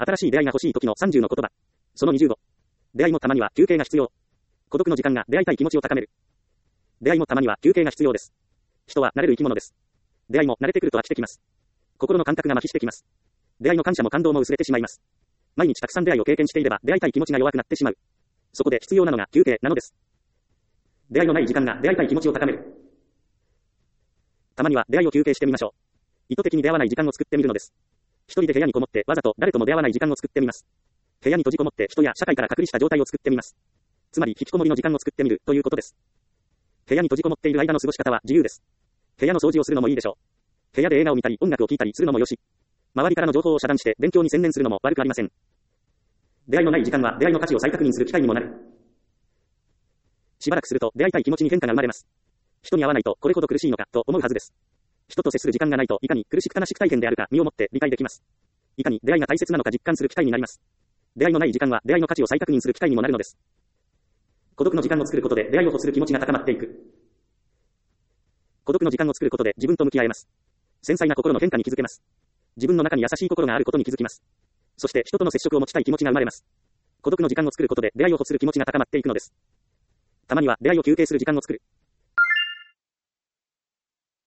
新しい出会いが欲しい時の30の言葉。その25。出会いもたまには休憩が必要。孤独の時間が出会いたい気持ちを高める。出会いもたまには休憩が必要です。人は慣れる生き物です。出会いも慣れてくると飽きてきます。心の感覚が麻痺してきます。出会いの感謝も感動も薄れてしまいます。毎日たくさん出会いを経験していれば出会いたい気持ちが弱くなってしまう。そこで必要なのが休憩なのです。出会いのない時間が出会いたい気持ちを高める。たまには出会いを休憩してみましょう。意図的に出会わない時間を作ってみるのです。一人で部屋にこもってわざと誰とも出会わない時間を作ってみます。部屋に閉じこもって人や社会から隔離した状態を作ってみます。つまり引きこもりの時間を作ってみるということです。部屋に閉じこもっている間の過ごし方は自由です。部屋の掃除をするのもいいでしょう。部屋で映画を見たり音楽を聴いたりするのもよし。周りからの情報を遮断して勉強に専念するのも悪くありません。出会いのない時間は出会いの価値を再確認する機会にもなる。しばらくすると出会いたい気持ちに変化が生まれます。人に会わないとこれほど苦しいのかと思うはずです。人と接する時間がないといかに苦しく悲しく体験であるか身をもって理解できます。いかに出会いが大切なのか実感する機会になります。出会いのない時間は出会いの価値を再確認する機会にもなるのです。孤独の時間を作ることで出会いを欲する気持ちが高まっていく。孤独の時間を作ることで自分と向き合えます。繊細な心の変化に気づけます。自分の中に優しい心があることに気づきます。そして人との接触を持ちたい気持ちが生まれます。孤独の時間を作ることで出会いを欲する気持ちが高まっていくのです。たまには出会いを休憩する時間を作る。